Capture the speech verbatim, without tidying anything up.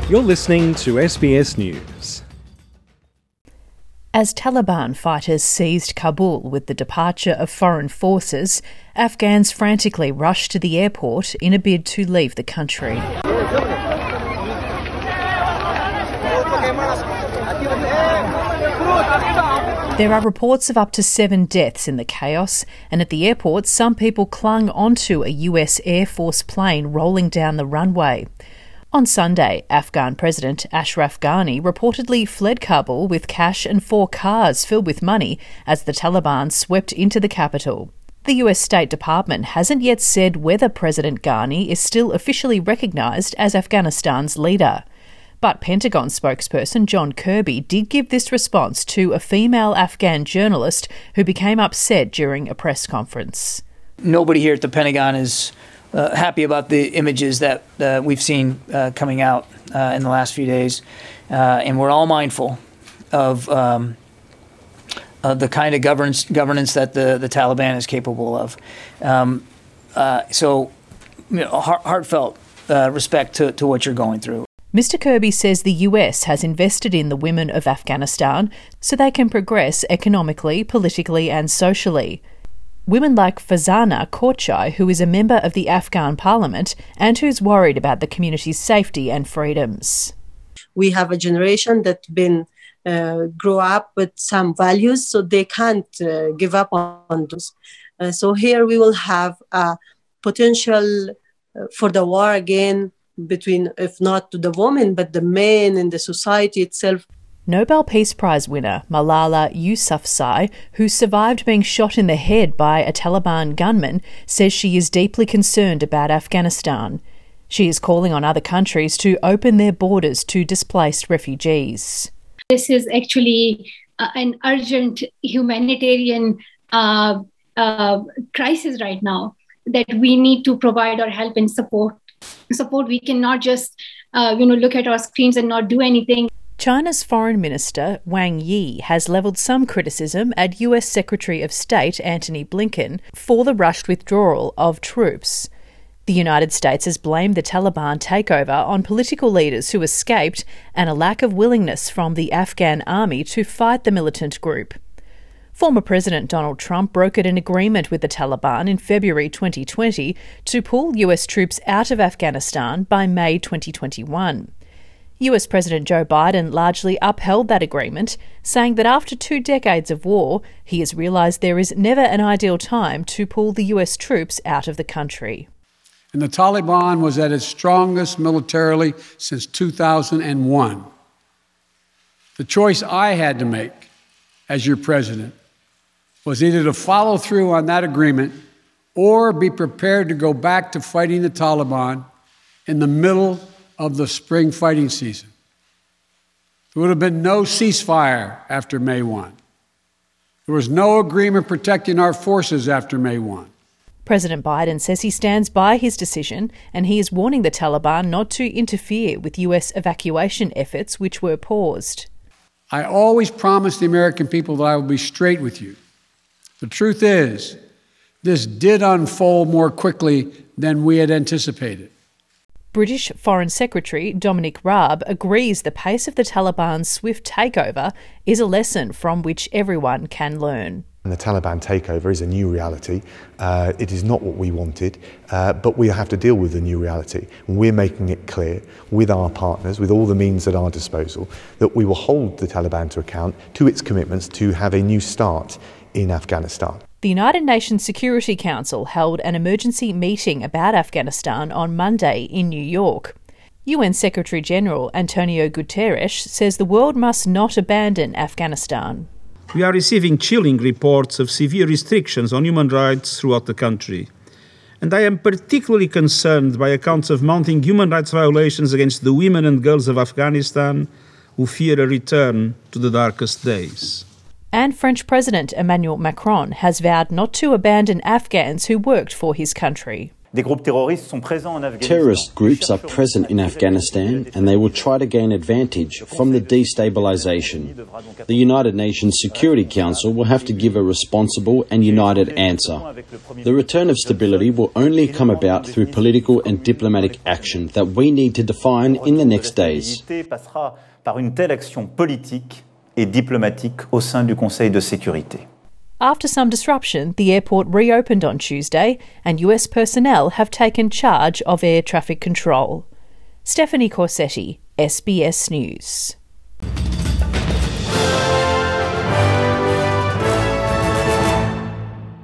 You're listening to S B S News. As Taliban fighters seized Kabul with the departure of foreign forces, Afghans frantically rushed to the airport in a bid to leave the country. There are reports of up to seven deaths in the chaos, and at the airport some people clung onto a U S Air Force plane rolling down the runway. On Sunday, Afghan President Ashraf Ghani reportedly fled Kabul with cash and four cars filled with money as the Taliban swept into the capital. The U S State Department hasn't yet said whether President Ghani is still officially recognised as Afghanistan's leader. But Pentagon spokesperson John Kirby did give this response to a female Afghan journalist who became upset during a press conference. Nobody here at the Pentagon is uh, happy about the images that uh, we've seen uh, coming out uh, in the last few days. Uh, and we're all mindful of um, uh, the kind of governance, governance that the, the Taliban is capable of. Um, uh, so, you know, heart, heartfelt uh, respect to, to what you're going through. Mister Kirby says the U S has invested in the women of Afghanistan so they can progress economically, politically and socially. Women like Fazana Korchai, who is a member of the Afghan parliament and who's worried about the community's safety and freedoms. We have a generation that's been uh, grow up with some values, so they can't uh, give up on those. Uh, so here we will have a potential uh, for the war again between, if not to the women, but the men in the society itself. Nobel Peace Prize winner Malala Yousafzai, who survived being shot in the head by a Taliban gunman, says she is deeply concerned about Afghanistan. She is calling on other countries to open their borders to displaced refugees. This is actually uh, an urgent humanitarian uh, uh, crisis right now that we need to provide our help and support. Support. We cannot just, uh, you know, look at our screens and not do anything. China's Foreign Minister Wang Yi has levelled some criticism at U S Secretary of State Antony Blinken for the rushed withdrawal of troops. The United States has blamed the Taliban takeover on political leaders who escaped and a lack of willingness from the Afghan army to fight the militant group. Former President Donald Trump brokered an agreement with the Taliban in February twenty twenty to pull U S troops out of Afghanistan by May twenty twenty-one. U S President Joe Biden largely upheld that agreement, saying that after two decades of war, he has realised there is never an ideal time to pull the U S troops out of the country. And the Taliban was at its strongest militarily since two thousand one. The choice I had to make as your president was either to follow through on that agreement or be prepared to go back to fighting the Taliban in the middle of the spring fighting season. There would have been no ceasefire after May first. There was no agreement protecting our forces after May first. President Biden says he stands by his decision and he is warning the Taliban not to interfere with U S evacuation efforts, which were paused. I always promised the American people that I would be straight with you. The truth is, this did unfold more quickly than we had anticipated. British Foreign Secretary Dominic Raab agrees the pace of the Taliban's swift takeover is a lesson from which everyone can learn. And the Taliban takeover is a new reality. Uh, it is not what we wanted, uh, but we have to deal with the new reality. And we're making it clear with our partners, with all the means at our disposal, that we will hold the Taliban to account to its commitments to have a new start in Afghanistan. The United Nations Security Council held an emergency meeting about Afghanistan on Monday in New York. U N Secretary-General Antonio Guterres says the world must not abandon Afghanistan. We are receiving chilling reports of severe restrictions on human rights throughout the country. And I am particularly concerned by accounts of mounting human rights violations against the women and girls of Afghanistan who fear a return to the darkest days. And French President Emmanuel Macron has vowed not to abandon Afghans who worked for his country. Terrorist groups are present in Afghanistan and they will try to gain advantage from the destabilisation. The United Nations Security Council will have to give a responsible and united answer. The return of stability will only come about through political and diplomatic action that we need to define in the next days. After some disruption, the airport reopened on Tuesday and U S personnel have taken charge of air traffic control. Stephanie Corsetti, S B S News.